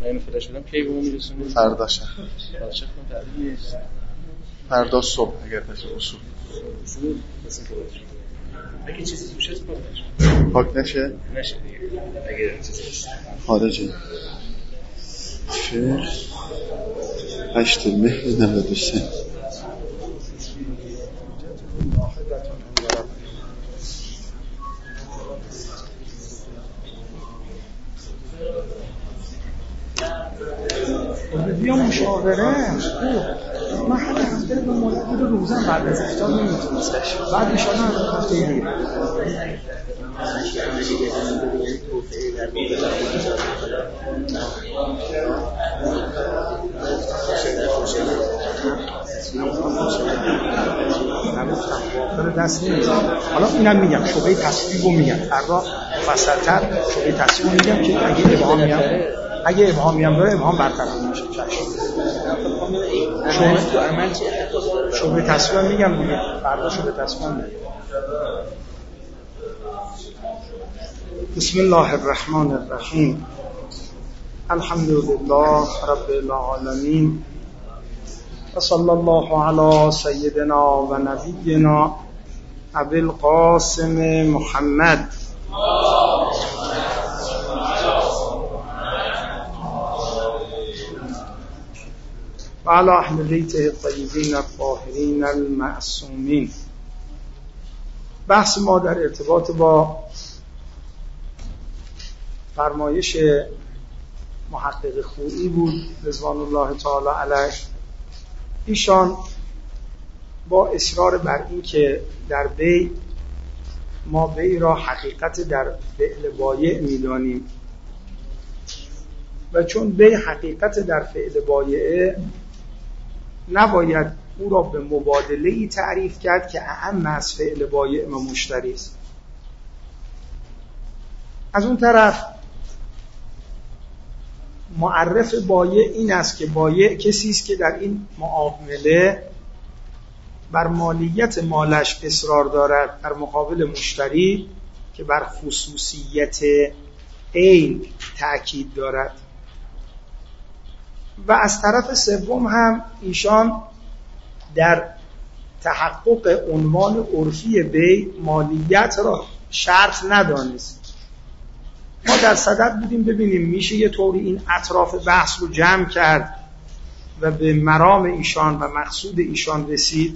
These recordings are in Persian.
من فلاش بدم کی به اون میرسونه؟ فردا شب. چه خون تعبیر نیست. فردا صبح اگر تشه اصول مثلا اگه چیزی توش هست پاک نشه دیگه. اگه چیزی خارجه فقه 8 مهر 93. بیا مشاوره من همه هفته به مولد رو روزم بعد از افطار نمیتونستش بعد ایشالا هم هفته دیگه دست نمیزم. حالا اینم میگم شبهه تصویب رو میگم فردا مفصل‌تر شبهه تصویب رو میگم که اگه ابهامی هم داره ابهام برطرف میشه. شبهه تصویب هم میگم دیگه فردا شبهه تصویب هم میگم. بسم الله الرحمن الرحیم الحمد لله رب العالمین و صلی الله علی سیدنا و نبینا ابی القاسم محمد و علی اهل بیته الطیبین الطاهرین المعصومین. بحث ما در ارتباط با فرمایش محقق خویی بود رضوان الله تعالی علیه. ایشان با اصرار بر این که در بیع ما بیع را حقیقت در فعل بایع می‌دانیم و چون بیع حقیقت در فعل بایع نباید او را به مبادله‌ای تعریف کرد که اعم از فعل بایع و مشتری است. از اون طرف معرف بایع این است که بایع کسی است که در این معامله بر مالیت مالش اصرار دارد در مقابل مشتری که بر خصوصیت عین تأکید دارد. و از طرف سوم هم ایشان در تحقق عنوان عرفی بیع مالیت را شرط ندانست. ما در صدد بودیم ببینیم میشه یه طوری این اطراف بحث رو جمع کرد و به مرام ایشان و مقصود ایشان رسید.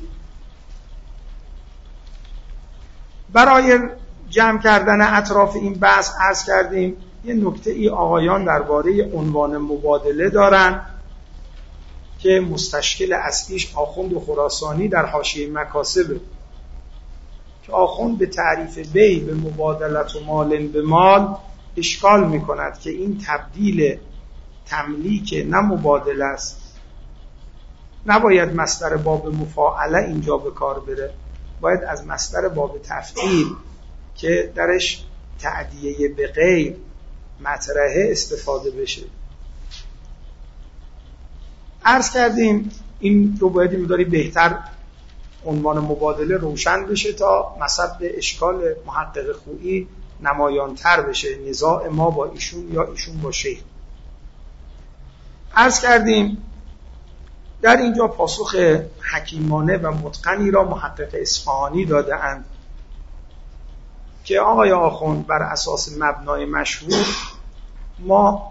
برای جمع کردن اطراف این بحث عرض کردیم یه نکته ای آقایان درباره عنوان مبادله دارن که مستشکل اصلیش آخوند خراسانی در حاشیه مکاسبه که آخوند به تعریف بیع به مبادلت و مال به مال اشکال میکند که این تبدیل تملیک نه مبادله است. نباید مصدر باب مفاعله اینجا به کار بره، باید از مصدر باب تفعیل که درش تعدیه به غیر مطرحه استفاده بشه. عرض کردیم این رو باید مقداری بهتر عنوان مبادله روشن بشه تا مصب اشکال محقق خویی نمایانتر بشه، نزاع ما با ایشون یا ایشون با شیخ. عرض کردیم در اینجا پاسخ حکیمانه و متقنی را محقق اصفهانی داده اند که آقای آخوند بر اساس مبنای مشهور ما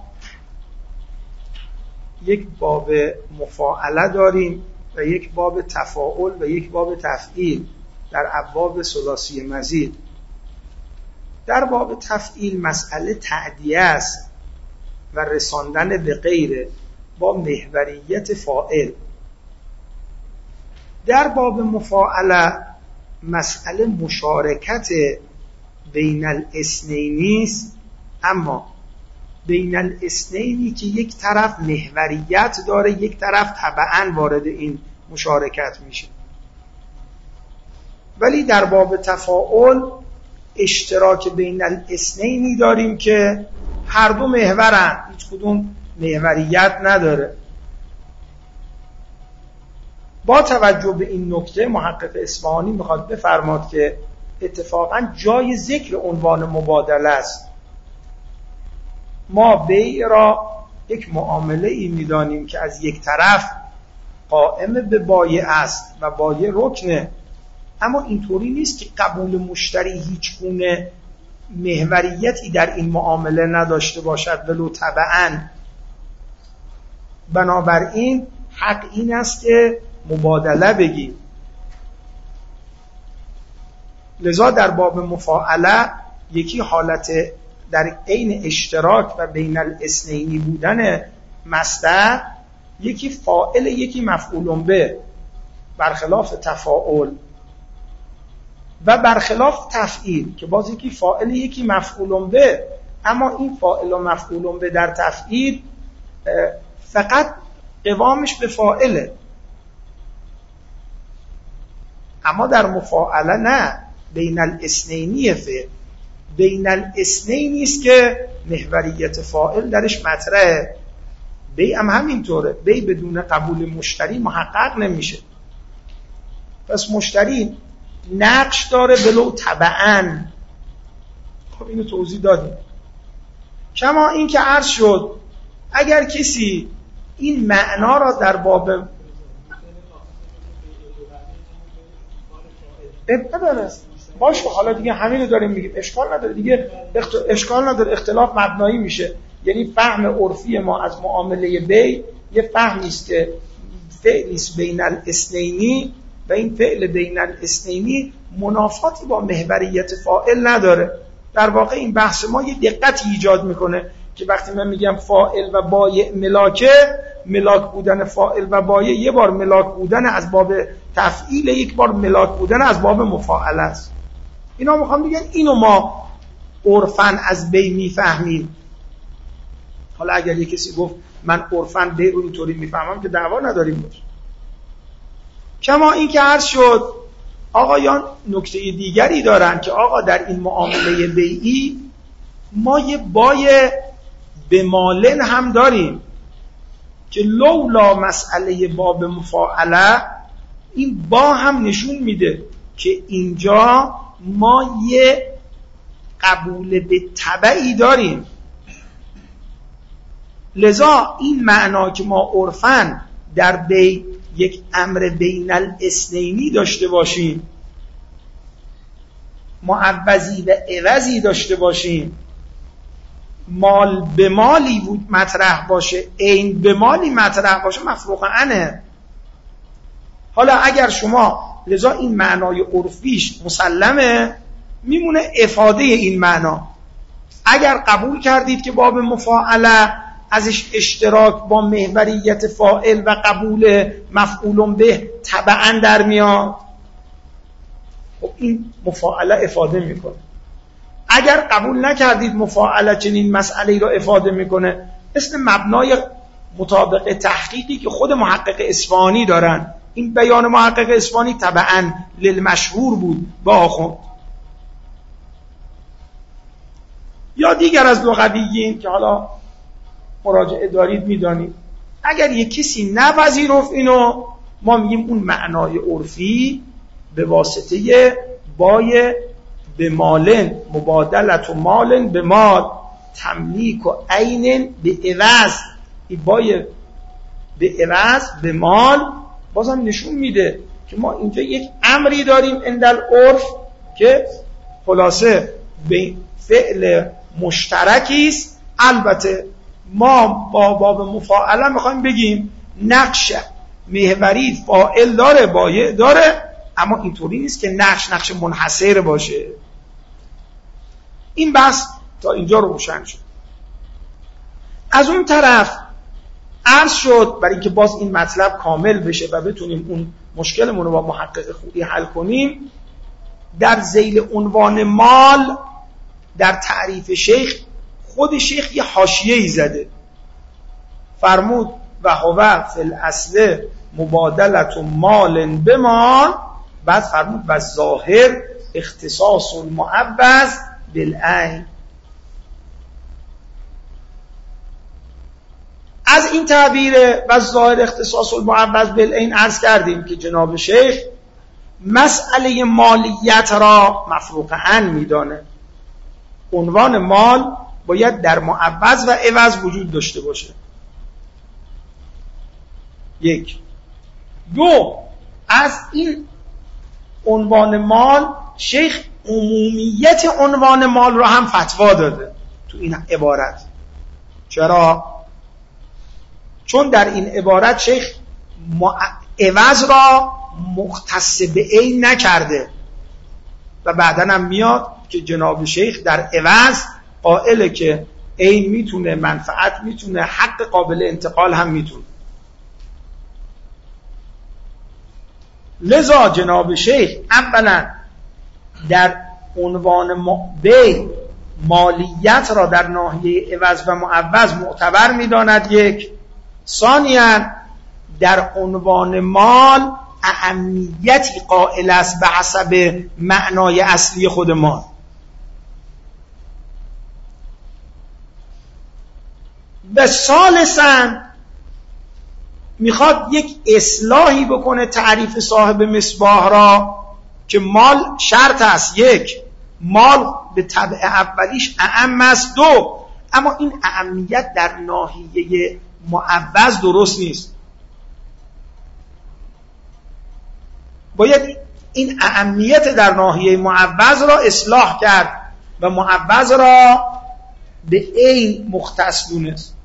یک باب مفاعله داریم و یک باب تفاعل و یک باب تفعیل در ابواب ثلاثی مزید. در باب تفعیل مسئله تعدیه است و رساندن به غیره با محوریت فاعل. در باب مفاعله مسئله مشارکت بین الاثنینی است، اما بین الاثنینی که یک طرف محوریت داره یک طرف تبعاً وارد این مشارکت میشه. ولی در باب تفاعل اشتراک بین الاثنینی داریم که هر دو محورن، هیچ کدوم محوریت نداره. با توجه به این نکته محقق اصفهانی میخواد بفرماد که اتفاقا جای ذکر عنوان مبادله است. ما بیع را یک معامله ای میدانیم که از یک طرف قائم به بایع است و بایع رکنه، اما اینطوری نیست که قبول مشتری هیچ گونه محوریتی در این معامله نداشته باشد ولو تبعاً. بنابراین حق این است که مبادله بگیم. لذا در باب مفاعله یکی حالت در عین اشتراک و بین الاثنینی بودن مصدر، یکی فاعل یکی مفعول به، برخلاف تفاعل، و برخلاف تفعیل که باز یکی فاعل یکی مفعول به، اما این فاعل و مفعول به در تفعیل فقط قوامش به فاعله، اما در مفاعله نه، بین الاثنینی فعل، بین الاثنینی است که محوریت فاعل درش مطرحه. بی هم همینطوره، بی بدون قبول مشتری محقق نمیشه. پس مشتری نقش داره ولو تبعاً. خب اینو توضیح دادیم. کما این که عرض شد اگر کسی این معنا را در باب نداره باشه، حالا دیگه همین رو داریم میگیم، اشکال نداره دیگه، اشکال نداره، اختلاف مبنایی میشه. یعنی فهم عرفی ما از معامله بی یه فهمی است که فعلی است بین الاثنینی و این فعل بین الاثنینی منافاتی با محوریت فاعل نداره. در واقع این بحث ما یه دقتی ایجاد میکنه که وقتی من میگم فاعل و بایع ملاکه، ملاک بودن فاعل و بایع یه بار ملاک بودن از باب تفعیل، یک بار ملاک بودن از باب مفاعله است. اینا میخوام بگن اینو ما عرفاً از بی میفهمیم. حالا اگر یک کسی گفت من عرفاً بی رو اینطوری میفهمم که دعوا نداریم باشه. کما این که عرض شد آقایان نکته دیگری دارن که آقا در این معامله بیعی ما یه بای به مالن هم داریم که لولا مسئله باب مفاعله، این با هم نشون میده که اینجا ما یه قبول به تبعی داریم. لذا این معنا که ما عرفاً در بی یک امر بین الاثنینی داشته باشیم، معوضی و عوضی داشته باشیم، مال به مالی بود مطرح باشه، عین به مالی مطرح باشه، مفروغ عنه. حالا اگر شما لذا این معنای عرفیش مسلمه، میمونه افاده این معنا. اگر قبول کردید که باب مفاعله ازش اشتراک با محوریت فاعل و قبول مفعول به تبعاً در میاد، خب این مفاعله افاده میکنه. اگر قبول نکردید مفاعله چنین مسئله را افاده میکنه، مثل مبنای مطابق تحقیقی که خود محقق اصفهانی دارن، این بیان محقق اصفهانی تبعاً للمشهور بود با آخوند. یا دیگر از لغویین که حالا مراجعه دارید میدانید، اگر یک کسی نپذیرفت اینو، ما میگیم اون معنای عرفی به واسطه بای به مالن، مبادلت و مالن به مال، تملیک و عین به عوض، این بای به عوض به مال بازم نشون میده که ما اینجا یک امری داریم اندل عرف که خلاصه به فعل مشترکی است. البته ما با باب مفاعله میخوایم بگیم نقش محوری فاعل داره، بایع داره، اما اینطوری نیست که نقش منحصر باشه. این بحث تا اینجا روشن شد. از اون طرف عرض شد برای اینکه باز این مطلب کامل بشه و بتونیم اون مشکلمون رو با محقق خوبی حل کنیم، در ذیل عنوان مال در تعریف شیخ، خود شیخ یه حاشیه‌ای زده، فرمود و هو فی الاصل مبادلت مال به مال، بعد فرمود و ظاهر اختصاص المعوض بالعین. از این تعبیر و ظاهر اختصاص المعوض بالعین عرض کردیم که جناب شیخ مسئله مالیت را مفروغ عن میدانه. عنوان مال باید در معوض و عوض وجود داشته باشه. یک. دو، از این عنوان مال شیخ عمومیت عنوان مال رو هم فتوا داده تو این عبارت. چرا؟ چون در این عبارت شیخ عوض را مختص به عین نکرده و بعدن هم میاد که جناب شیخ در عوض قائله که عین میتونه، منفعت میتونه، حق قابل انتقال هم میتونه. لذا جناب شیخ اولا در عنوان بی مالیت را در ناحیه عوض و معوض معتبر میداند. یک. ثانیاً در عنوان مال اهمیتی قائل است به حسب معنای اصلی خود مال. و ثالثاً میخواد یک اصلاحی بکنه تعریف صاحب مصباح را که مال شرط است. یک، مال به طبع اولیش اعم است. دو، اما این اهمیت در ناحیه معوض درست نیست. باید این اهمیت در ناحیه معوض را اصلاح کرد و معوض را به عین مختص دونست.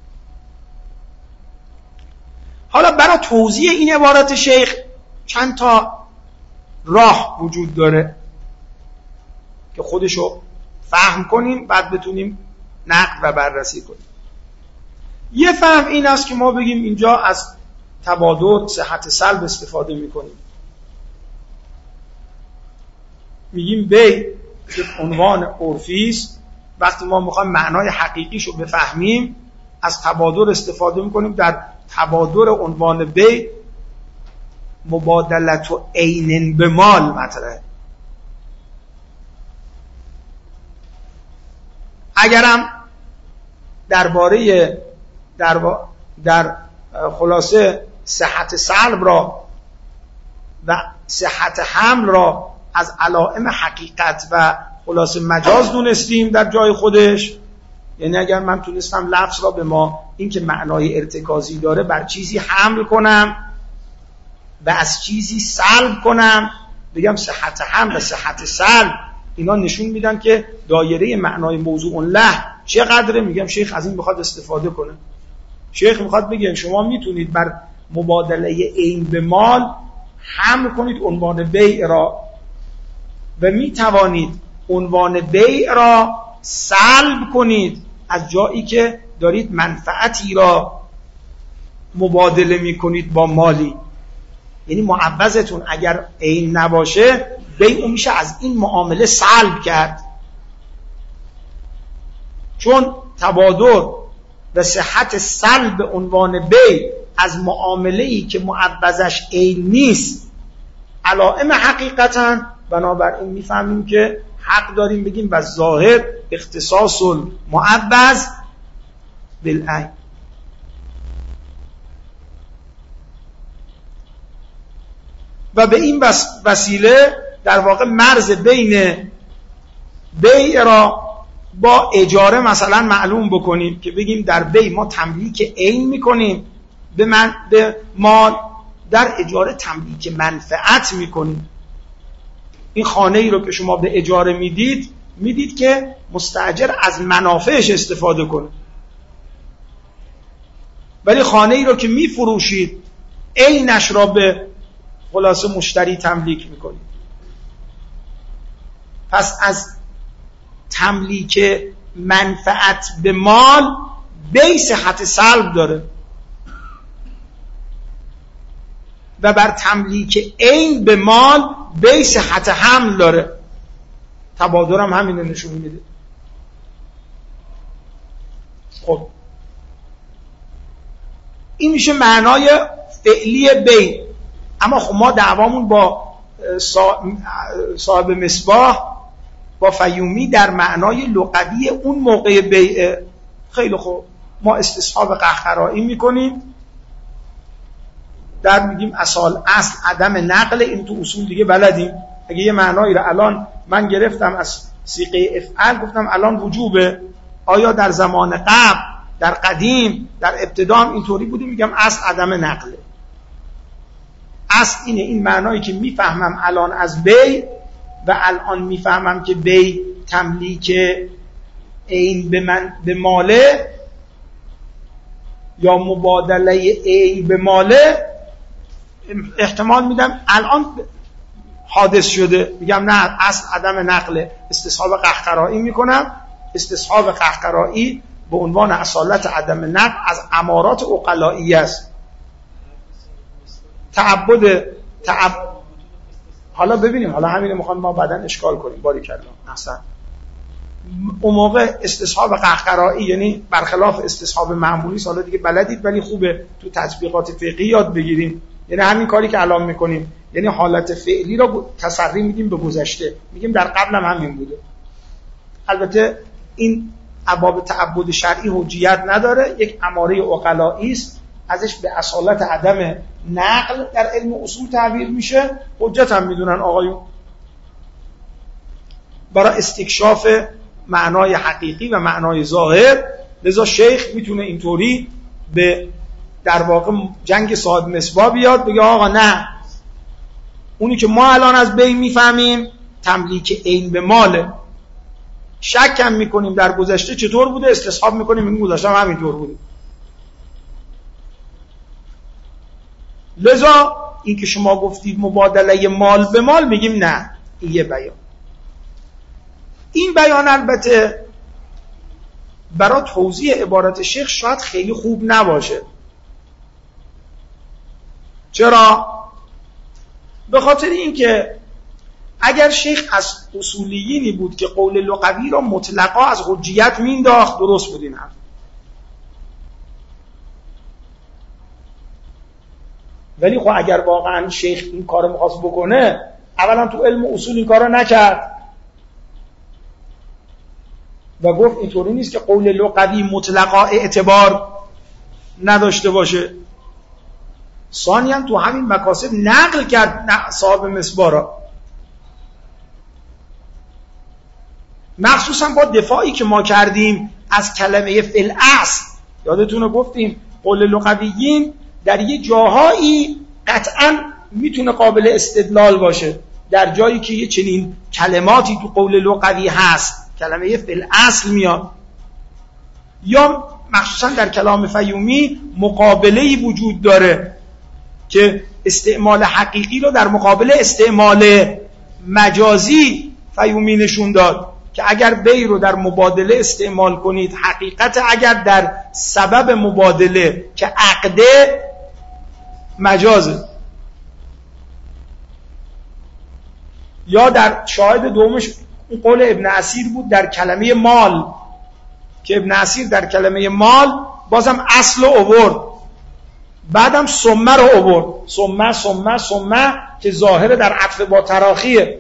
حالا برای توضیح این عبارت شیخ چند تا راه وجود داره که خودشو فهم کنیم، بعد بتونیم نقد و بررسی کنیم. یه فهم این است که ما بگیم اینجا از تبادل صحت سلب استفاده میکنیم. میگیم بی که عنوان عرفی است، وقتی ما میخوایم معنای حقیقیشو بفهمیم از تبادل استفاده میکنیم. در تبادل عنوان بی مبادلت و عین به مال مطرحه. اگرم درباره در خلاصه صحت سلب را و صحت حمل را از علائم حقیقت و خلاصه مجاز دونستیم در جای خودش، یعنی اگر من تونستم لفظ را به ما این که معنای ارتکازی داره بر چیزی حمل کنم و از چیزی سلب کنم، بگم صحت حمل و صحت سلب، اینا نشون میدن که دایره معنای موضوع له چقدره. میگم شیخ از این بخواد استفاده کنه. شیخ میخواد بگه شما میتونید بر مبادله عین به مال حمل کنید عنوان بیع را و میتوانید عنوان بیع را سلب کنید از جایی که دارید منفعتی را مبادله میکنید با مالی. یعنی معوضتون اگر عین نباشه بیع میشه از این معامله سلب کرد، چون تبادل و صحت سلب عنوان بیع از معامله‌ای که معوضش عین نیست علائم حقیقتاً. بنابراین میفهمیم که حق داریم بگیم و ظاهر اختصاص المعوض بالعین. و به این وسیله در واقع مرز بین بیع را با اجاره مثلا معلوم بکنیم که بگیم در بیع ما تملیک عین میکنیم به مال، در اجاره تملیک منفعت میکنیم. این خانه ای رو که شما به اجاره میدید که مستاجر از منافعش استفاده کنه، ولی خانه ای رو که میفروشید عینش را به خلاصه مشتری تملیک میکنید. پس از تملیک منفعت به مال بی صحت سلب داره و بر تملیک عین به مال بی صحت حمل داره. تبادل هم همینه نشون میده. خب این میشه معنای فعلی بی. اما خب ما دعوامون با صاحب مصباح با فیومی در معنای لغوی اون موقع بیع. خیلی خوب، ما استصحاب قهقرایی میکنیم، در میگیم اصل عدم نقل. این تو اصول دیگه بلدیم. اگه یه معنایی رو الان من گرفتم از صیغه افعل گفتم الان وجوبه، آیا در زمان قبل، در قدیم، در ابتدا هم اینطوری بودیم؟ میگم اصل عدم نقله. اصل اینه، این معنایی که میفهمم الان از بی و الان میفهمم که بی تملیک عین به من به ماله یا مبادله عین به ماله، احتمال میدم الان حادث شده، میگم نه اصل عدم نقل، استصحاب قهقرایی میکنم. استصحاب قهقرایی به عنوان اصالت عدم نقل از امارات عقلایی است. حالا ببینیم، حالا همین میخوام ما بعداً اشکال کنیم. باریکلا احسن. اون موقع استصحاب قهقرایی یعنی برخلاف استصحاب معمولی، حالا دیگه بلدید ولی خوبه تو تطبیقات فقهی یاد بگیریم. یعنی همین کاری که الان میکنیم، یعنی حالت فعلی را تسری میدیم به گذشته، میگیم در قبل هم همین بوده. البته این ابواب تعبد شرعی حجیت نداره، یک اماره عقلایی است، ازش به اصالت عدم نقل در علم اصول تعبیر میشه. حجت هم میدونن آقایون برای استکشاف معنای حقیقی و معنای ظاهر. لذا شیخ میتونه اینطوری به در واقع جنگ صاحب مصباح بیاد، بگه آقا نه، اونی که ما الان از بی میفهمیم تملیک عین به ماله، شک هم میکنیم در گذشته چطور بوده، استصحاب میکنیم این گذشته هم همینطور بوده. لذا این که شما گفتید مبادله مال به مال، میگیم نه، این یه بیان. این بیان البته برای توضیح عبارت شیخ شاید خیلی خوب نباشه. چرا؟ به خاطر اینکه اگر شیخ از اصولیینی بود که قول لغوی را مطلقا از حجیت مینداخت، درست بود این حرف. ولی خب اگر واقعا شیخ این کارو می‌خواست بکنه، اولا تو علم اصول این کارو نکرد و گفت اینطوری نیست که قول لغوی مطلقا اعتبار نداشته باشه. ثانیاً تو همین مکاسب نقل کرد صاحب مصباح را، مخصوصا با دفاعی که ما کردیم از کلمه فی الاصل. یادتونه گفتیم قول لغویین در یه جاهایی قطعاً میتونه قابل استدلال باشه، در جایی که یه چنین کلماتی تو قول لغوی هست کلمه فی الاصل میاد، یا مخصوصا در کلام فیومی مقابله‌ای وجود داره که استعمال حقیقی رو در مقابل استعمال مجازی فیومی نشون داد که اگر بی رو در مبادله استعمال کنید حقیقت، اگر در سبب مبادله که عقده مجازه. یا در شاهد دومش قول ابن اسیر بود در کلمه مال، که ابن اسیر در کلمه مال بازم اصل رو آورد، بعدم سمه رو آورد، سمه که ظاهر در عطف با تراخیه.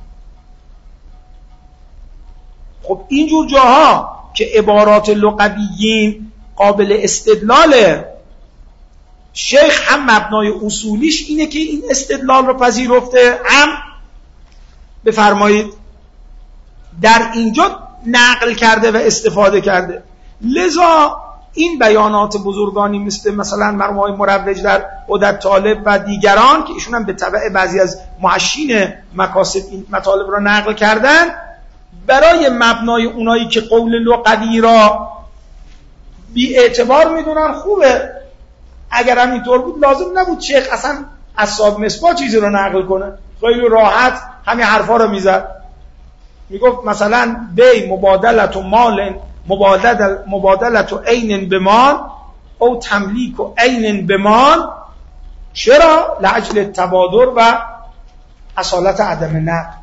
خب اینجور جاها که عبارات لغویین قابل استدلاله، شیخ هم مبنای اصولیش اینه که این استدلال رو پذیرفته، هم بفرمایید در اینجا نقل کرده و استفاده کرده. لذا این بیانات بزرگانی مثلا مرحوم آقای مروج در عدد طالب و دیگران که ایشون هم به تبع بعضی از محشین مکاسب این مطالب را نقل کردن، برای مبنای اونایی که قول لغوی را بی اعتبار میدونن خوبه. اگر هم اینطور بود لازم نبود شیخ اصلا از صاحب مصباح چیزی رو نقل کنه، خیلی راحت همین حرفا رو میزد، میگفت مثلا بی مبادلت و مال مبادلت و عین بمال او تملیک و عین بمال. چرا؟ لاجل تبادر و اصالت عدم نقل.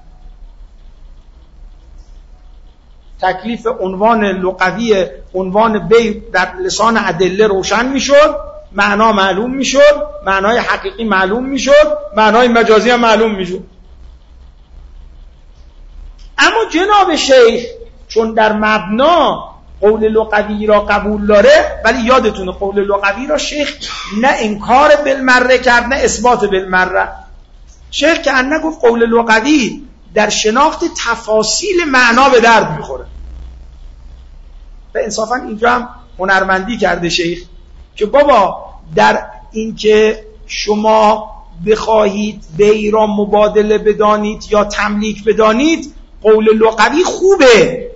تکلیف عنوان لغوی عنوان بی در لسان ادله روشن میشد، معنا معلوم میشد، معنای حقیقی معلوم میشد، معنای مجازی هم معلوم میشد. اما جناب شیخ چون در مبنا قول لغوی را قبول داره، ولی یادتونه قول لغوی را شیخ نه انکار بالمره کرد نه اثبات بالمره. شیخ که انه گفت قول لغوی در شناخت تفاصیل معنا به درد میخوره. و انصافا اینجا هم هنرمندی کرده شیخ که بابا در این که شما بخواهید بی را مبادله بدانید یا تملیک بدانید، قول لغوی خوبه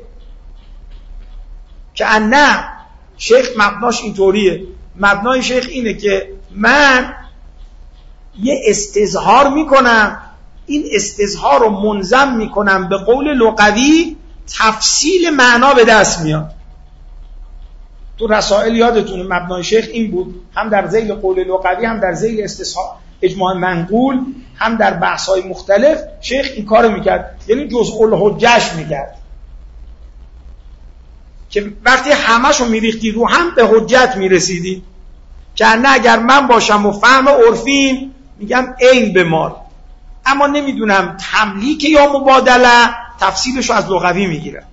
که نه. شیخ مبناش اینطوریه، مبنای شیخ اینه که من یه استظهار میکنم، این استظهار رو منظم میکنم به قول لغوی، تفصیل معنا به دست میاد. تو رسائل یادتونه مبنای شیخ این بود، هم در ذیل قول لغوی، هم در ذیل استظهار اجماع منقول، هم در بحث‌های مختلف شیخ این کارو میکرد، یعنی جزء الحجهش میکرد که وقتی همشو میریختی رو هم به حجت میرسیدی. که نه اگر من باشم و فهم عرفی میگم عین به مال، اما نمیدونم تملیک یا مبادله، تفسیرشو از لغوی میگیرم.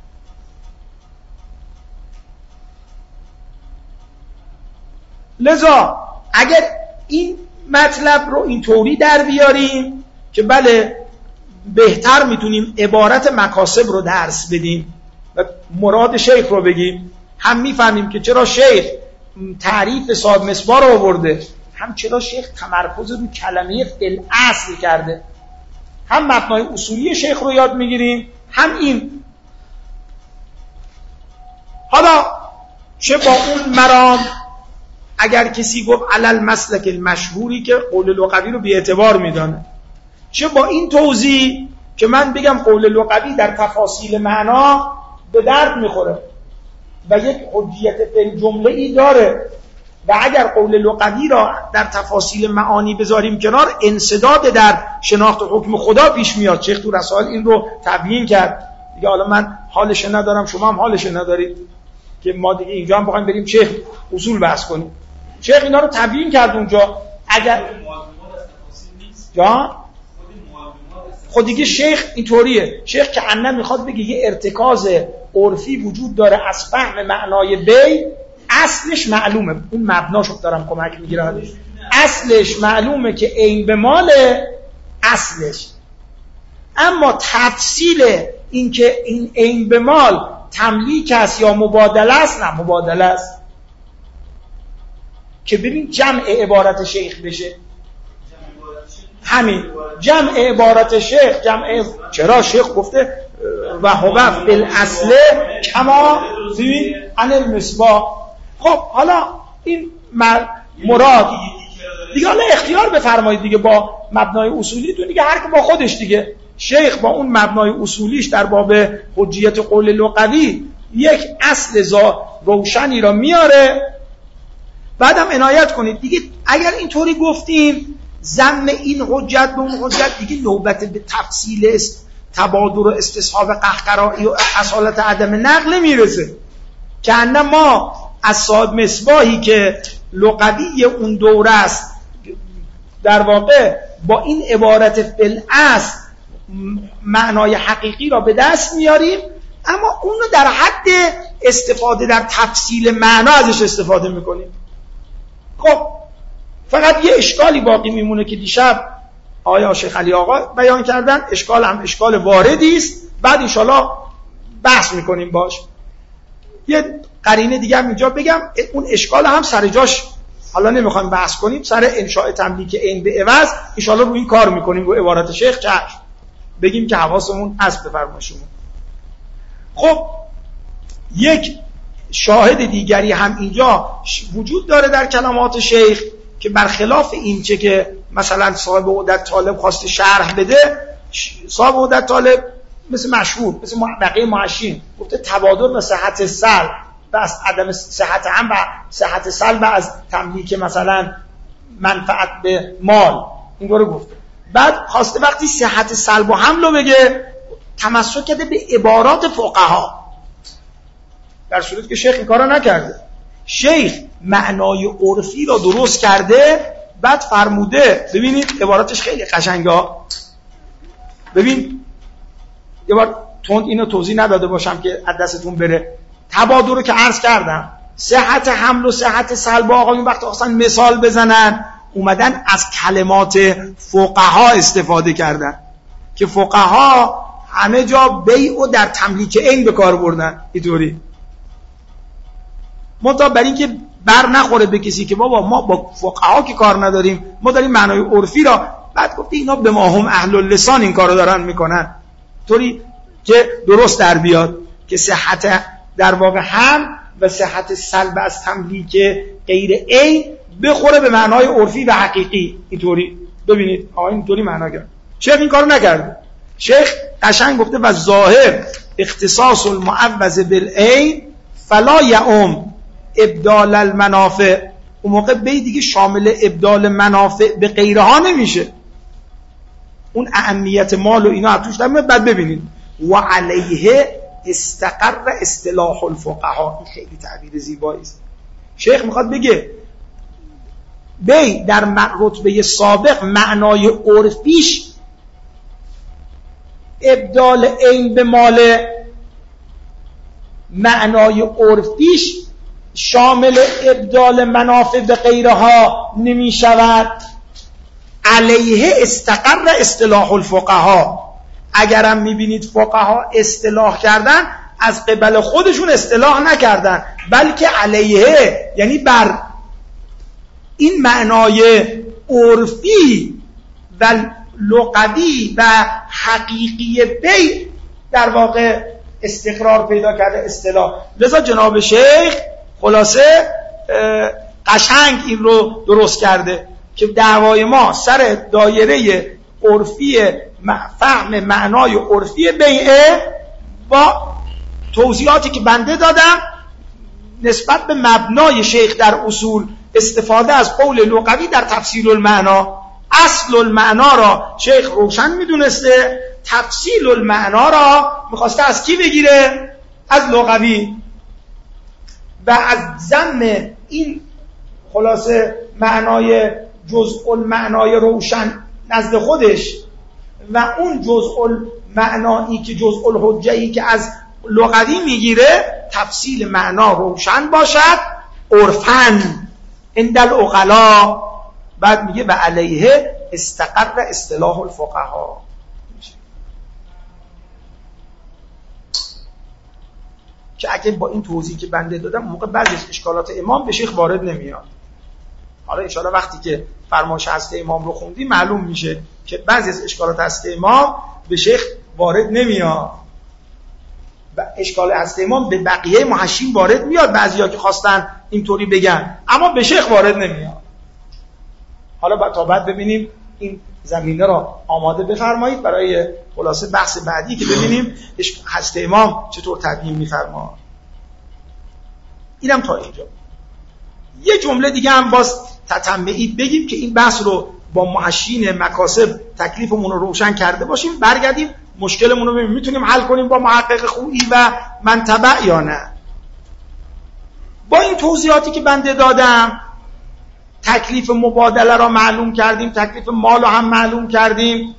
لذا اگر این مطلب رو اینطوری در بیاریم که بله بهتر میتونیم عبارت مکاسب رو درس بدیم و مراد شیخ رو بگیم، هم میفهمیم که چرا شیخ تعریف صاحب مصباح رو آورده، هم چرا شیخ تمرکز رو کلمه فالاصل کرده. هم مبنای اصولی شیخ رو یاد میگیریم، هم این. حالا چه با اون مرام اگر کسی گفت علل مسلک المشهوری که قول لغوی رو بی اعتبار میدانه، چه با این توضیح که من بگم قول لغوی در تفاصیل معنا به درد میخوره و یک حجیت فی جمله ای داره و اگر قول لغوی را در تفاصیل معانی بذاریم کنار، انسداد در شناخت حکم خدا پیش میاد. شیخ تو رسائل این رو تبیین کرد دیگه. حالا من حالش ندارم، شما هم حالش ندارید که ما دیگه اینجا هم بخوایم بریم شیخ اصول بحث کنیم. شیخ اینا رو تبیین کرد اونجا. اگر جان خود دیگه شیخ اینطوریه، شیخ که انه میخواد بگه یه ارتکاز عرفی وجود داره از فهم معنای بی، اصلش معلومه، اون مبناشو دارم کمک میگیرم، اصلش معلومه که عین به ماله اصلش، اما تفصیل این که این عین به مال تملیک است یا مبادله است، نه مبادله است. که ببین جمع عبارت شیخ بشه، همین جمع عبارت شیخ، چرا شیخ گفته و هو بالاصل کما فی عن المصباح. خب حالا این مراد دیگه، حالا اختیار بفرمایید دیگه با مبنای اصولیتون دیگه، هر که با خودش دیگه. شیخ با اون مبنای اصولیش در باب حجیت قول لغوی یک اصل روشنی را میاره. بعدم عنایت کنید دیگه، اگر اینطوری گفتیم ضم این حجت به اون حجت، دیگه نوبت به تفصیل تبادر و استصحاب قهقرایی و اصالت عدم نقل میرسه. که انه ما از صاحب مصباحی که لغوی اون دوره است در واقع با این عبارت فالاصل معنای حقیقی را به دست میاریم، اما اون رو در حد استفاده در تفصیل معنا ازش استفاده میکنیم. خب فقط یه اشکالی باقی میمونه که دیشب آیا شیخ علی آقا بیان کردن، اشکال هم اشکال واردی است، بعد انشالله بحث میکنیم باش. یه قرینه دیگه هم اینجا بگم، اون اشکال هم سر جاش حالا نمیخوایم بحث کنیم، سر انشاء تملیک عین به عوض انشالله روی این کار میکنیم، رو عبارت شیخ چشم بگیم که حواسمون هست. بفرمایید. خب یک شاهد دیگری هم اینجا وجود داره در کلمات شیخ که برخلاف این چه که مثلا صاحب عدت طالب خواسته شرح بده، صاحب عدت طالب مثل مشهور، مثل بقیه معشین گفته تبادر و صحت سلب و از عدم صحت هم و صحت سلب از تملیک مثلا منفعت به مال، این رو گفته. بعد خواسته وقتی صحت سلب و حمل رو بگه تمسک کرده به عبارات فقها، در صورتی که شیخ این کارو نکرده. شیخ معنای عرفی را درست کرده، بعد فرموده، ببینید عباراتش خیلی قشنگه. ببین یه بار تند اینو توضیح نداده باشم که از دستتون بره. تبادر رو که عرض کردم، صحت حمل و صحت سلب، آقایون وقتی خواستن مثال بزنن اومدن از کلمات فقها استفاده کردن که فقها همه جا بیع و در تملیک عین به کار بردن. اینطوری منتها برای اینکه بر نخوره به کسی که بابا ما با فقها که کار نداریم، ما داریم معنای عرفی را. بعد گفتی اینا به ما هم اهل اللسان این کارو دارن میکنن، طوری که درست در بیاد که صحت در واقع هم و صحت سلب از تملیک غیر عین بخوره به معنای عرفی و حقیقی. اینطوری ببینید آقا اینطوری معنا کرد. شیخ این کارو نکرد. شیخ قشنگ گفته و ظاهر اختصاص المعوض بالعین فلا یعم ابدال المنافع. اون موقع بی دیگه شامل ابدال منافع به غیرها نمیشه، اون اهمیت مال و اینا توش نمیاد. بعد ببینید و علیه استقر اصطلاح الفقها. این خیلی تعبیر زیبایی است. شیخ میخواد بگه بی در رتبه سابق معنای عرفیش ابدال عین به مال، معنای عرفیش شامل ابدال منافع به غیرها نمی شود. علیه استقر اصطلاح الفقها. اگرم میبینید فقها اصطلاح کردن، از قبل خودشون اصطلاح نکردن، بلکه علیه یعنی بر این معنای عرفی و لغوی و حقیقی بی در واقع استقرار پیدا کرده اصطلاح. لذا جناب شیخ خلاصه قشنگ این رو درست کرده که دعوای ما سر دایره عرفی فهم معنای عرفی بیعه با توضیحاتی که بنده دادم نسبت به مبنای شیخ در اصول، استفاده از قول لغوی در تفسیر المعنا. اصل المعنا را شیخ روشن میدونسته، تفصیل المعنا را میخواسته از کی بگیره؟ از لغوی. و از ضمن این خلاصه معنای جزء المعنای روشن نزد خودش و اون جزء المعنایی که جزء الحجه‌ای که از لغوی میگیره، تفصیل معنا روشن باشد عرفاً عند العقلاء. بعد میگه و علیه استقر اصطلاح الفقها. که اگه با این توضیحی که بنده دادم موقع بعضی از اشکالات امام به شیخ وارد نمیاد. حالا ان شاءالله وقتی که فرمایش هسته امام رو خوندی معلوم میشه که بعضی از اشکالات هسته امام به شیخ وارد نمیاد و اشکال هسته امام به بقیه محشین وارد میاد. بعضیا که خواستن اینطوری بگن اما به شیخ وارد نمیاد. حالا تا بعد ببینیم این زمینه را آماده بفرمایید برای خلاصه بحث بعدی که ببینیم هسته امام چطور تبیین می‌فرماید. اینم تا اینجا. یه جمله دیگه هم باز تتمه‌ای بگیم که این بحث رو با محشین مکاسب تکلیفمون رو روشن کرده باشیم، برگردیم مشکلمون رو ببینیم میتونیم حل کنیم با محقق خویی و منتبع یا نه. با این توضیحاتی که بنده دادم تکلیف مبادله را معلوم کردیم، تکلیف مال را هم معلوم کردیم.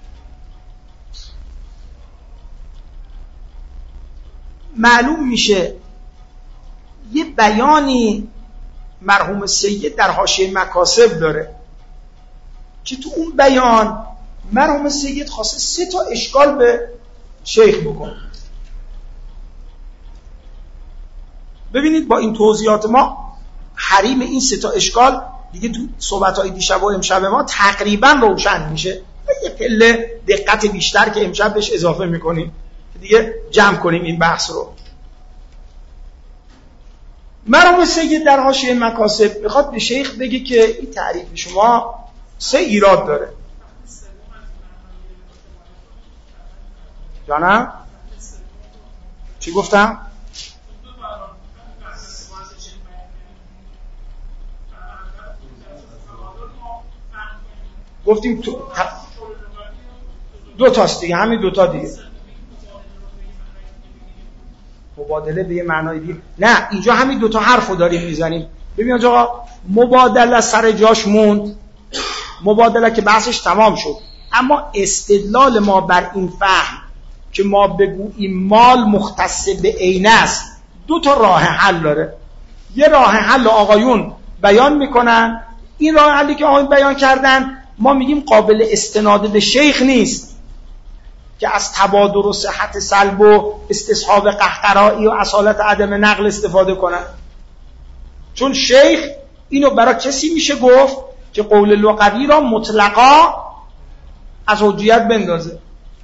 معلوم میشه یه بیانی مرحوم سید در حاشیه مکاسب داره که تو اون بیان مرحوم سید خواسته 3 تا اشکال به شیخ بکنه. ببینید با این توضیحات ما حریم این 3 تا اشکال دیگه تو صحبت‌های دیشب و امشب ما تقریبا روشن میشه. یه پله دقت بیشتر که امشب بهش اضافه میکنیم که دیگه جمع کنیم این بحث رو. مرحوم سید در حاشیه مکاسب میخواد به شیخ بگه که این تعریف شما 3 ایراد داره. جانم؟ چی گفتم؟ گفتیم 2 تاست دیگه، همین 2 تا دیگه. مبادله به یه معنای دیگه. نه اینجا همین 2 تا حرفو داریم میزنیم. ببین آقا مبادله سر جاش موند، مبادله که بحثش تمام شد، اما استدلال ما بر این فهم که ما بگوییم مال مختص به عین است 2 تا راه حل داره. یه راه حل آقایون بیان میکنن، این راه حلی که آقایون بیان کردن ما میگیم قابل استناد به شیخ نیست که از تبادر و صحت سلب و استصحاب قهقرایی و اصالت عدم نقل استفاده کنن. چون شیخ اینو برای کسی میشه گفت که قول لغوی را مطلقا از حجیت بندازه.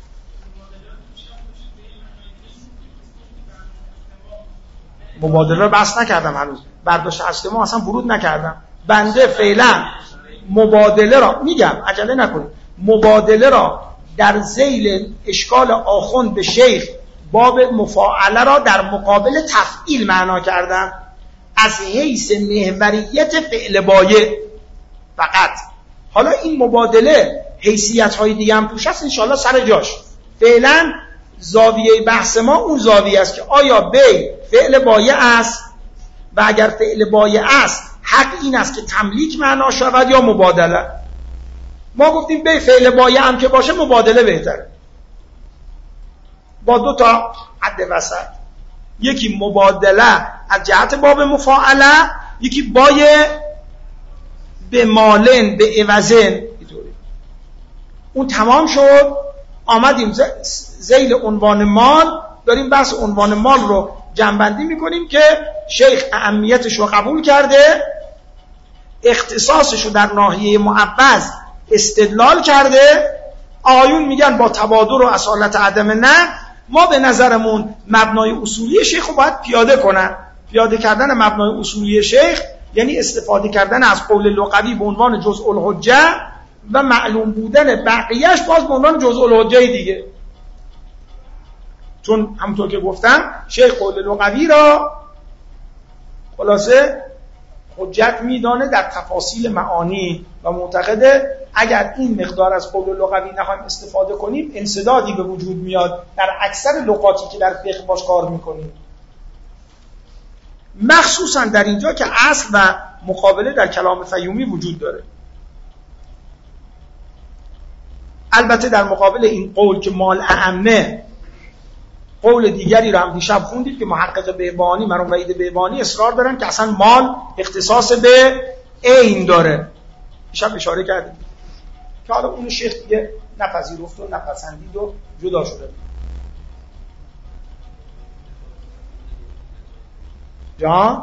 مبادله رو بحث نکردم هنوز، برداشت اصل ما اصلا ورود نکردم. بنده فعلا مبادله را میگم، عجله نکنید، مبادله را در ذیل اشکال آخوند به شیخ باب مفاعله را در مقابل تفعیل معنا کردم از حیث محوریت فعل بایع فقط. حالا این مبادله حیثیت‌های دیگه هم توش هست، انشاءالله سر جاش. فعلا زاویه بحث ما اون زاویه است که آیا بی فعل بایع است و اگر فعل بایع است حق این است که تملیک معنا شود یا مبادله. ما گفتیم بی فعل بایع هم که باشه مبادله بهتره، با دو تا حد وسط، یکی مبادله از جهت باب مفاعله، یکی بایع به مالن به عوضن. اون تمام شد، آمدیم ذیل عنوان مال، داریم بحث عنوان مال رو جمع‌بندی میکنیم که شیخ اهمیتش رو قبول کرده، اختصاصش رو در ناحیه معوض استدلال کرده. آیون میگن با تبادر و اصالت عدم نه، ما به نظرمون مبنای اصولی شیخ رو باید پیاده کنن. پیاده کردن مبنای اصولی شیخ یعنی استفاده کردن از قول لغوی به عنوان جزء الحجه و معلوم بودن بقیهش باز به عنوان جزء الحجه دیگه. چون همونطور که گفتم شیخ قول لغوی را خلاصه حجت میدانه در تفاصیل معانی و معتقده اگر این مقدار از قول لغوی نخواهیم استفاده کنیم انسدادی به وجود میاد در اکثر لغاتی که در فقه باش کار میکنیم، مخصوصا در اینجا که اصل و مقابله در کلام فیومی وجود داره. البته در مقابل این قول که مال اعمه، قول دیگری رو هم دیشب خوندید که محقق بهبانی، مرحوم وحید بهبانی اصرار دارن که اصلا مال اختصاص به عین داره. دیشب اشاره کردیم که حالا اون شیخ دیگه نپذیرفت و نپسندید و جدا شده. جان؟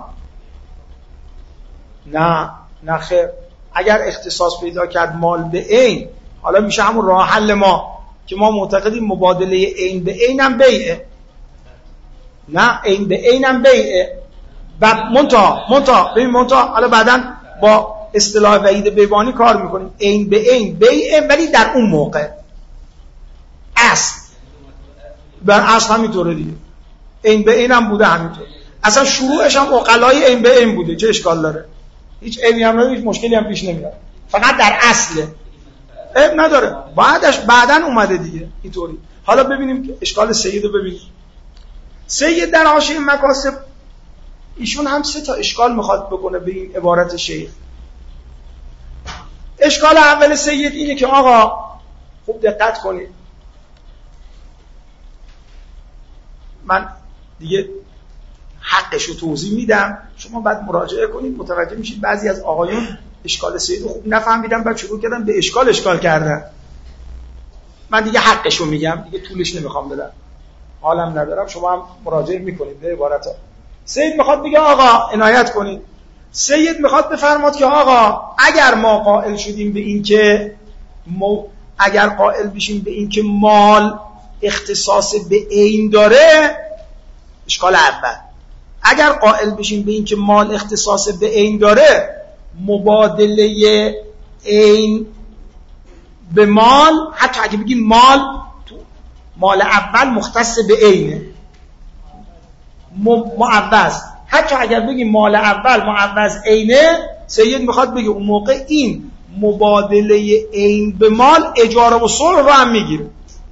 نه خیر، اگر اختصاص پیدا کرد مال به عین، حالا میشه همون راه حل ما که ما معتقدیم مبادله عین به عین هم بیعه. نه، عین به عین هم بیعه. بعد منتها حالا بعداً با اصطلاح وحید بهبانی کار میکنیم. عین به عین بیعه، ولی در اون موقع اصل بر اصل همینطوره دیگه. عین به عین هم بوده همینطور، اصلا شروعش هم عقلای عین به عین بوده، چه اشکال داره؟ هیچ عیبی هم نداره، هیچ مشکلی هم پیش نمیاد، فقط در اصله عیب نداره. بعدن اومده دیگه اینطوری. حالا ببینیم که اشکال سید رو ببینیم. سید در حاشیه مکاسب ایشون هم 3 تا اشکال میخواد بکنه به این عبارت شیخ. اشکال اول سید اینه که آقا خوب دقت کنید، من دیگه حقش رو توضیح میدم، شما بعد مراجعه کنید، متوجه میشید بعضی از آقایون اشکال سید رو خوب نفهمیدن، بعد شروع کردن به اشکال کردن. من دیگه حقش رو میگم، دیگه طولش نمیخوام بدم، حالم ندارم، شما هم مراجعه میکنید به عبارت ها. سید میخواد بگه آقا عنایت کنید، سید میخواد بفرماد که آقا اگر ما قائل شدیم به این که اگر قائل بشیم به این که مال اختصاص به عین داره، اشکال اول، اگر قائل بشیم به این که مال اختصاص به عین داره، مبادله عین به مال، حتی اگه بگیم مال اول مختص به عینه معوض، حتی اگر بگیم مال اول معوض عینه، سید میخواد بگه اون موقع این مبادله عین به مال اجاره و صلح رو هم میگیره.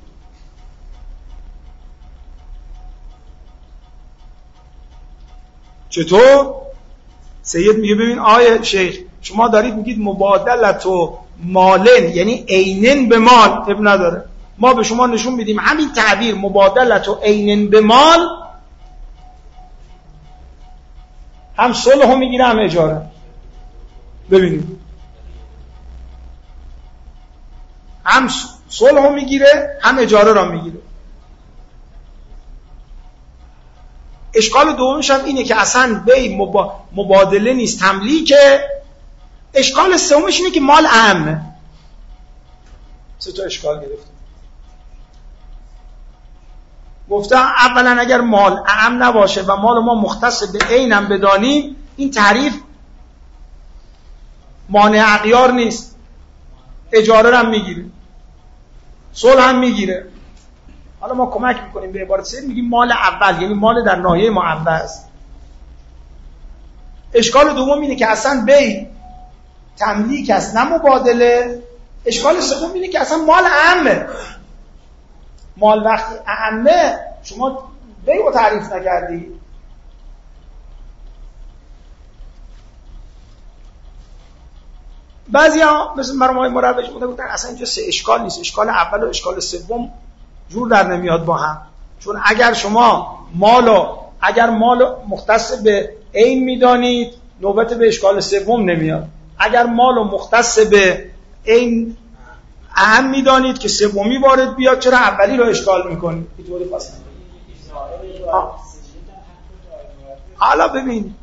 چطور؟ سید میگه ببین آیه شیخ، شما دارید میگید مبادلت و مالن یعنی عینن به مال، اب نداره، ما به شما نشون میدیم همین تعبیر مبادلت و عینن به مال هم صلح رو میگیره هم اجاره. ببینید هم صلح رو میگیره هم اجاره رو میگیره. اشکال دومش هم اینه که اصلا بی مبادله نیست، تملیکه. اشکال سومش اینه که مال اعمه. 3 تا اشکال گرفتم. گفتم اولا اگر مال اعم نباشه و مال ما مختص به عینم بدانیم، این تعریف مانع اغیار نیست، اجاره هم میگیره، صلح هم میگیره. حالا ما کمک میکنیم به عبارت سه، میگیم مال اول، یعنی مال در ناحیه معوض. اشکال دوم اینه که اصلا بی تملیک است نه مبادله. اشکال سوم اینه که اصلا مال اعمه. مال وقتی اعمه شما بی رو تعریف نکردی. بعضی ها مثل مرموهای مروج بودن اصلا اینجا 3 اشکال نیست، اشکال اول و اشکال سوم جور در نمیاد با هم. چون اگر شما اگر مال مختص به عین میدانید نوبت به اشکال سوم نمیاد. اگر مال مختص به عین اهم میدانید که سومی وارد بیاد، چرا اولی رو اشکال میکنید؟ اینطوری پس حالا ببینیم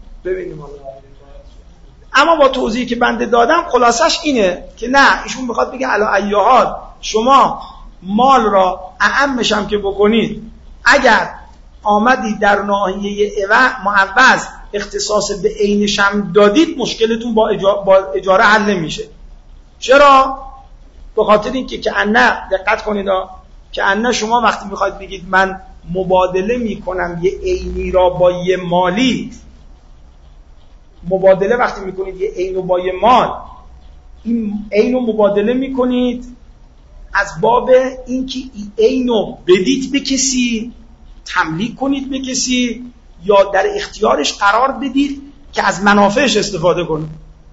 اما با توضیحی که بنده دادم خلاصش اینه که نه، ایشون میخواد بگه علی ای حال شما مال را اعمش هم که بکنید، اگر آمدید در ناحیه معوض اختصاص به عینش هم دادید، مشکلتون با اجاره حل نمیشه. چرا؟ به خاطر اینکه که انه، دقت کنید که انه شما وقتی میخواید بگید من مبادله میکنم یه عینی را با یه مالی، مبادله وقتی میکنید یه عین رو با یه مال، این عین رو مبادله میکنید از باب اینکه این عین رو بدید به کسی، تملیک کنید به کسی، یا در اختیارش قرار بدید که از منافعش استفاده کنه.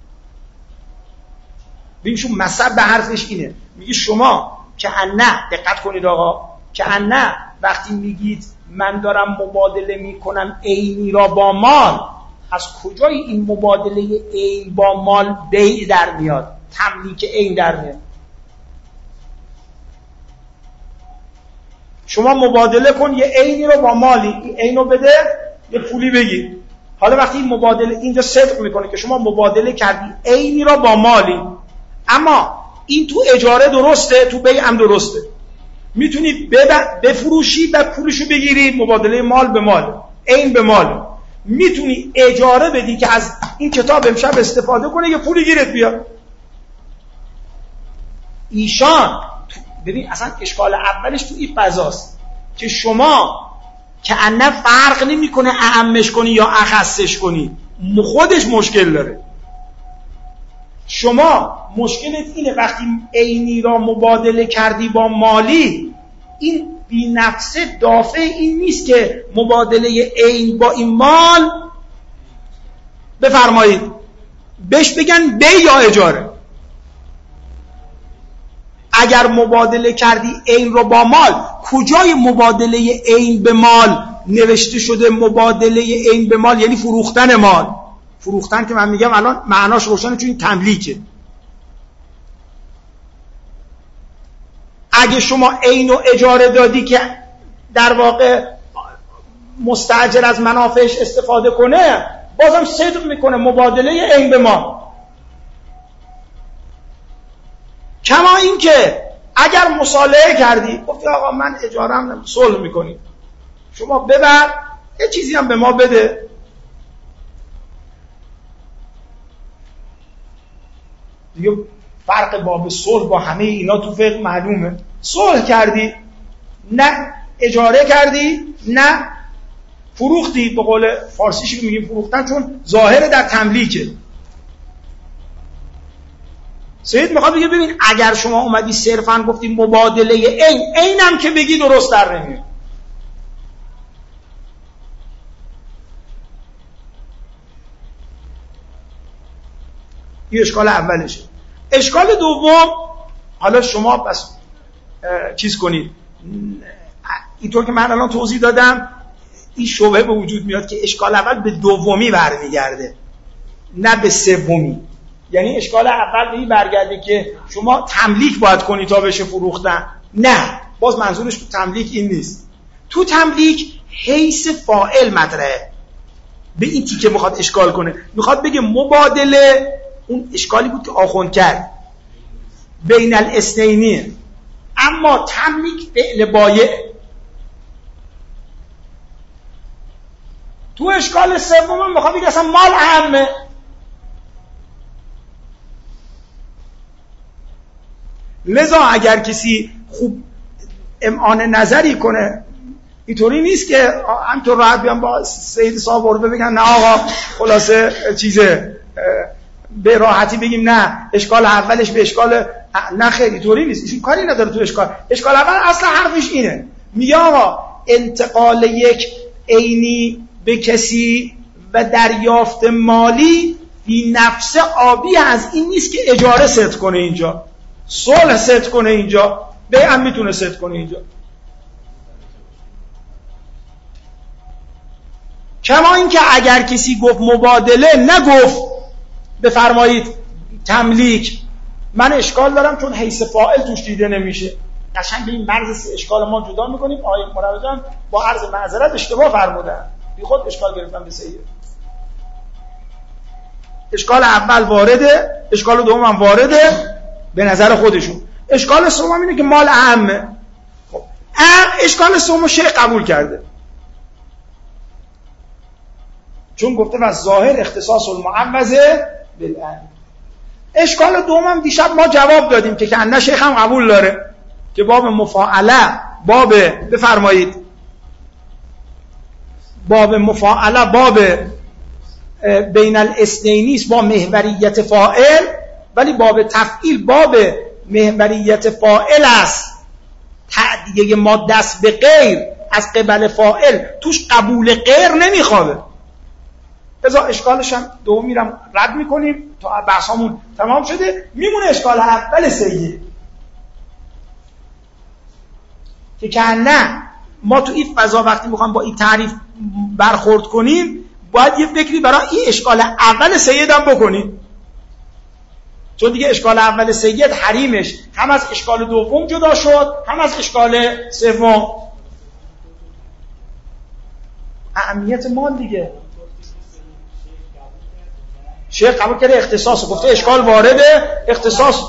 ببینشون مثل به حرفش اینه، میگه شما که انه، دقت کنید آقا، که انه وقتی میگید من دارم مبادله میکنم عینی را با مال، از کجای این مبادله عین با مال بیع در میاد، تملیک عین در میاد؟ شما مبادله کن یه عینی رو با مالی، این عین رو بده یه پولی بگیر. حالا وقتی این مبادله اینجا صدق میکنه که شما مبادله کردی عینی را با مالی، اما این تو اجاره درسته، تو بیع هم درسته، میتونی بفروشی و پولشو بگیری، مبادله مال به مال، عین به مال. میتونی اجاره بدی که از این کتاب امشب استفاده کنه، یه پولی گیرت بیاد. ایشان ببین اصلا اشکال اولش تو این قضاست که شما که انه فرق نمیکنه اعمش کنی یا اخصش کنی، خودش مشکل داره. شما مشکلت اینه وقتی عینی را مبادله کردی با مالی، این بی نفسه دافع این نیست که مبادله عین با این مال بفرمایید بهش بگن بی یا اجاره. اگر مبادله کردی عین رو با مال، کجای مبادله عین به مال نوشته شده مبادله عین به مال یعنی فروختن مال؟ فروختن که من میگم الان معناش روشنه، چون این تملیکه. اگه شما عین و اجاره دادی که در واقع مستاجر از منافعش استفاده کنه، بازم صدق میکنه مبادله عین به مال. کما این که اگر مصالحه کردی، گفتی آقا من اجاره‌ام صلح میکنی، شما ببر یه چیزی هم به ما بده، دیگه فرق باب صلح با همه اینا تو فقه معلومه. صلح کردی، نه اجاره کردی نه فروختی. به قول فارسیش میگیم فروختن، چون ظاهر در تملیکه. سید میخواد بگه ببین اگر شما اومدی صرفاً گفتی مبادله عین هم که بگی درست در نمیاد. این اشکال اولشه. اشکال دوم، حالا شما بس چیز کنید، اینطور که من الان توضیح دادم این شبهه به وجود میاد که اشکال اول به دومی برمیگرده نه به سومی. یعنی اشکال اول به این برگرده که شما تملیک باید کنی تا بشه فروختن. نه، باز منظورش تو تملیک این نیست. تو تملیک حیث فاعل مطرحه. به این تیکه میخواد اشکال کنه، میخواد بگه مبادله اون اشکالی بود که آخوند کرد بین الاثنینیه، اما تملیک فعل بایع. تو اشکال سوم میخواد بگه اصلا مال اهمه. لذا اگر کسی خوب امعان نظری کنه، اینطوری نیست که همطور راحت بیان با سید صاحب ورده بگن نه آقا خلاصه چیزه به راحتی بگیم نه اشکال اولش به اشکال نه، خیلی اینطوری نیست. ایشون کاری نداره تو اشکال اول اصلا حرفش اینه، میگه آقا انتقال یک عینی به کسی و دریافت مالی فی نفس آبی از این نیست که اجاره ست کنه اینجا، صلح ست کنه اینجا، بیع هم میتونه ست کنه اینجا. کما اینکه اگر کسی گفت مبادله نگفت بفرمایید تملیک، من اشکال دارم چون حیث فاعل توش دیده نمیشه. قشنگ به این مرز اشکال ما جدا میکنیم. آیه مروجان با عرض معذرت اشتباه فرمودن، بی خود اشکال گرفتن به سید. اشکال اول وارده، اشکال دوم هم وارده به نظر خودشون. اشکال سوم اینه که مال اهمه. خب اشکال سوم شیخ قبول کرده، چون گفته و ظاهر اختصاص المعوضه بالعین. اشکال دومم دیشب ما جواب دادیم که کنه شیخ هم قبول داره که باب مفاعله، باب بفرمایید باب مفاعله باب بین الاثنینیست با محوریت فاعل، ولی باب تفعیل باب محوریت فاعل است. تعدیه ماده است به غیر از قبل فاعل، توش قبول غیر نمیخوابه. ازا اشکالش هم دومی رو رد میکنیم تا بحثامون تمام شده. میمونه اشکال اول سید که نه ما تو این فضا وقتی میخوام با این تعریف برخورد کنیم باید یه فکری برای این اشکال اول سید هم بکنیم، چون دیگه اشکال اول سید حریمش هم از اشکال دوم جدا شد هم از اشکال سوم. اهمیت مال دیگه. شیخ قبول کرده اختصاص، گفته اشکال وارده اختصاص.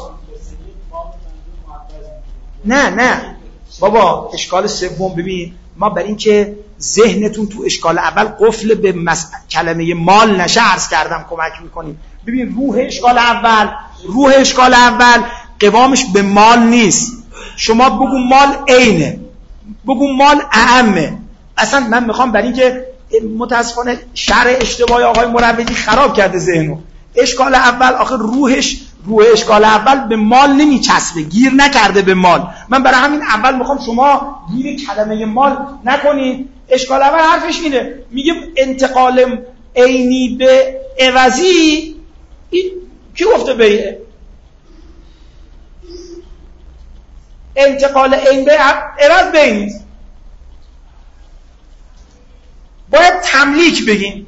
نه بابا اشکال سوم ببین، ما بر این که ذهنتون تو اشکال اول قفل به کلمه مال نشه عرض کردم کمک میکنیم. ببین روح اشکال اول قوامش به مال نیست. شما بگو مال عینه، بگو مال اهمه. اصلا من میخوام بر این که متاسفانه شرح اشتباهی آقای مروجی خراب کرده ذهنو. اشکال اول آخه روح اشکال اول به مال نمیچسبه، گیر نکرده به مال. من برای همین اول میخوام شما گیر کلمه مال نکنید. اشکال اول حرفش اینه، میگه انتقال عینی به عوضی. کی گفته بیعه؟ انتقال عین به عوض بیع نیست، باید تملیک بگیم.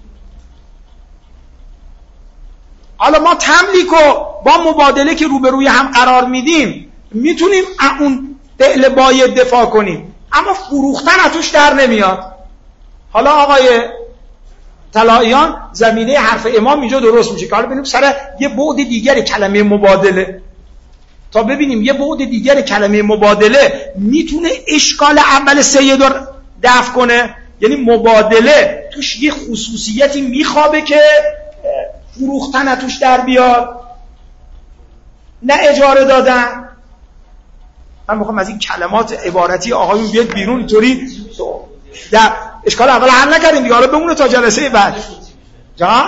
حالا ما تملیک رو با مبادله که روبروی هم قرار میدیم میتونیم اون فعل بایع دفاع کنیم، اما فروختن اتوش در نمیاد. حالا آقای طلاییان زمینه حرف امام اینجا درست میشه که حالا ببینیم سر یه بعد دیگر کلمه مبادله، تا ببینیم یه بعد دیگر کلمه مبادله میتونه اشکال اول سید رو دفع کنه. یعنی مبادله توش یه خصوصیتی میخوابه که فروختن توش در بیاد، نه اجاره دادن. من میخوام از این کلمات عبارتی آقایون بیاد بیرون. اینطوری در اشکال اول حل نکردیم دیگه، حالا بمونه تا جلسه بعد. جان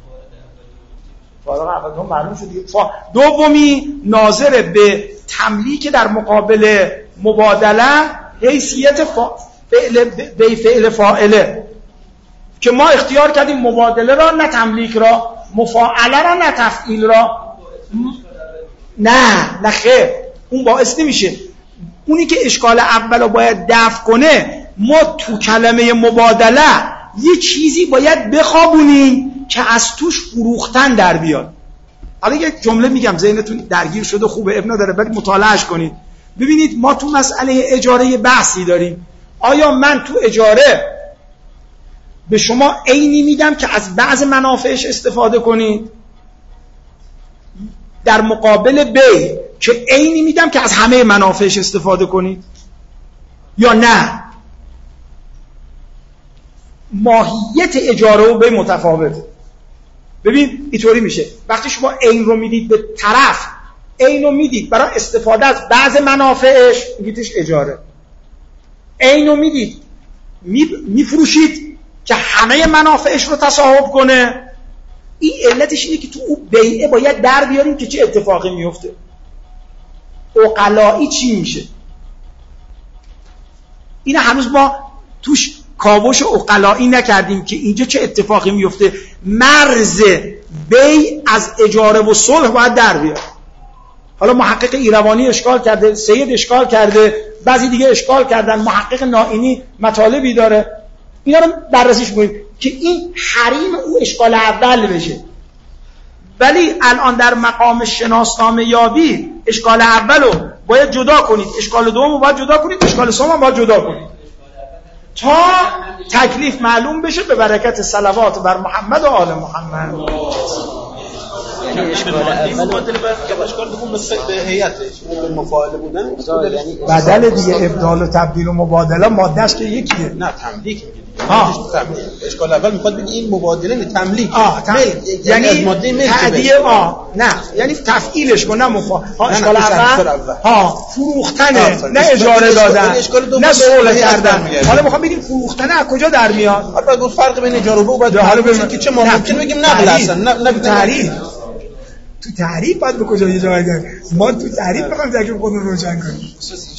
فارغ اولتون معلوم شد دیگه. دومی ناظر به تملیک در مقابل مبادله حیثیت فعل فاعله که ما اختیار کردیم مبادله را نه تملیک را، مفاعله را نه تفعیل را. نه خیر، اون باعث نمیشه. اونی که اشکال اول رو باید دفع کنه، ما تو کلمه مبادله یه چیزی باید بخوابونیم که از توش فروختن در بیاد. حالا یک جمله میگم ذهنتون درگیر شده خوبه، اب نداره، ولی مطالعهش کنید. ببینید ما تو مسئله اجاره بحثی داریم. آیا من تو اجاره به شما عینی میدم که از بعض منافعش استفاده کنید، در مقابل بیع که عینی میدم که از همه منافعش استفاده کنید، یا نه ماهیت اجاره و بیع متفاوته. ببین اینطوری میشه وقتی شما عین رو میدید به طرف، عین رو میدید برای استفاده از بعض منافعش، میگیدش اجاره. عین رو میدید میفروشید که همه منافعش رو تصاحب کنه. این علتش اینه که تو اون بیعه باید در بیاریم که چه اتفاقی میفته. عقلایی چی میشه؟ این هنوز ما توش کاوش عقلایی نکردیم که اینجا چه اتفاقی میفته. مرز بیع از اجاره و صلح باید در بیاد. حالا محقق ایروانی اشکال کرده، سید اشکال کرده، بعضی دیگه اشکال کردن، محقق نائینی مطالبی داره، اینا رو بررسیش کنید که این حریم او اشکال اول بشه. ولی الان در مقام شناسنامه یابی اشکال اولو باید جدا کنید، اشکال دومو باید جدا کنید، اشکال سومو باید جدا کنید تا تکلیف معلوم بشه به برکت صلوات بر محمد و آل محمد. یعنی اشکال اول مبادله بر اشکال دوم نسبت به هیئتش به مفاعله بودن یعنی بدل دیگه ابدال و تبدیل و مبادله مادهش که یکیه. نه تملیک میگه. اشکال اول میخواد بگه این مبادله تملیک. یعنی از ماده ملک تعدیه نه یعنی تفعیلش کن، نه اشکال اول فروختنه، نه اجاره دادن، نه صلح کردن. حالا میخوام بگیم فروختنه از کجا در میاد؟ حالا فرق بین اجاره و بعد حالا ببینیم که چه ممکن بگیم نقل اصلا نه تعریف. تو تعریف باید به کجا یه جا بگیم. ما تو تعریف میخوایم تکلیف خودمون رو روشن کنیم.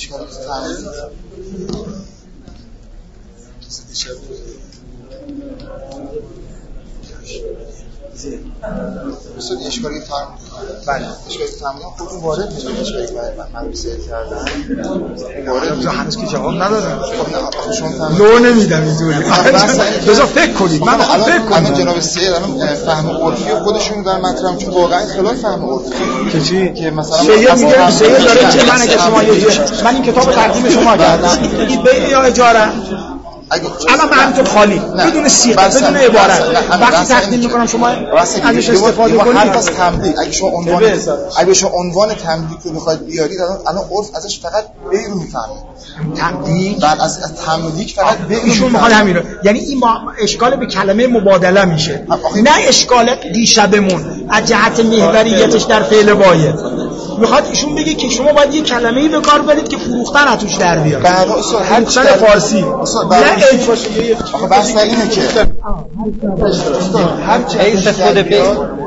مثلا اشکالی بله اشکالی تمرین خودتون وارد میشید اشکالی مدرسه کردن وارد هنوز که جواب ندادم. خب شما لو نمیدم اینطوری. بذار فکر کنید. من فکر کنم الان جناب سید الان فهم عرفی خودشون در مطرح چون واقعا خلاف فهم عرفی که چی که مثلا سید داره چه من اگه شما من این کتابو تقدیم شما کردم این بیع یا اجاره الان من همینطور خالی بدون سیغه بدون عبارت وقتی تقدیم میکنم شما ازش استفاده کنید. حرف از تملیک اگه شما عنوان تملیک رو میخواید بیارید الان عرف ازش فقط بیع رو میفهمه. تملیک بعد از تملیک فقط بیع ایشون میخواد همین رو، یعنی این اشکال به کلمه مبادله میشه نه اشکال دیشبمون از جهت محوریتش در فعل واحد. میخواد ایشون بگه که شما باید یه کلمه‌ای به کار برید که فروختن ازش در بیاد. هر چیز فارسی آخه بحث اینه که هر چه استفاده به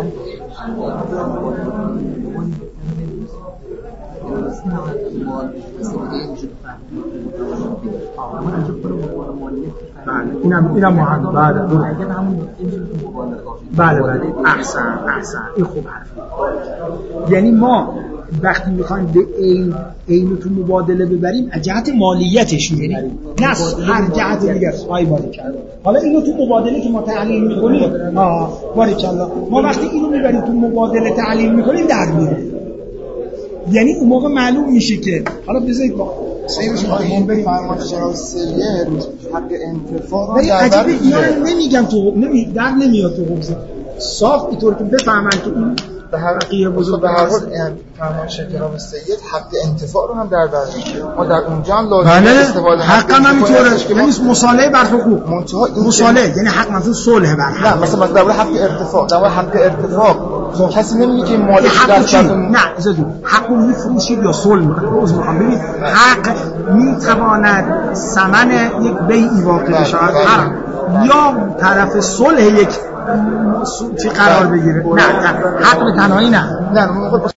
اینم مهم. بله احسن این خوب حرف. یعنی ما وقتی میخوایم به عین تو مبادله ببریم از جهت مالیتش میبریم نه هر جهت دیگه. باریکالله. حالا اینو تو مبادله که ما تحلیل میکنیم باریکالله ما وقتی اینو میبریم تو مبادله تحلیل میکنیم در میاره. یعنی اون موقع معلوم میشه که حالا بذارید با سیرش ما بریم فرمان جناب سید حق انتفاع رو در نمیگم تو در نمیاد تو حوزه صاف اینطور که بفهمن که این به هر قیه بزرگ به هر حال فرمان جناب سید حق انتفاع رو هم در بر میگیره. ما در اونجا هم لازم استفاده حق هم اینطوره که یعنی مصالحه بر حقوق مصالحه یعنی حق مثلا صلح بر حق. نه مثلا در حق ارتفاع در حق ارتفاع کسی نمیگه که مالک در نه حق میفروشید یا صلح میخوام ببین حق میتواند ثمن یک بیعی واقع شود یا طرف صلح یک چی قرار بگیره. نه حق به تنهایی نه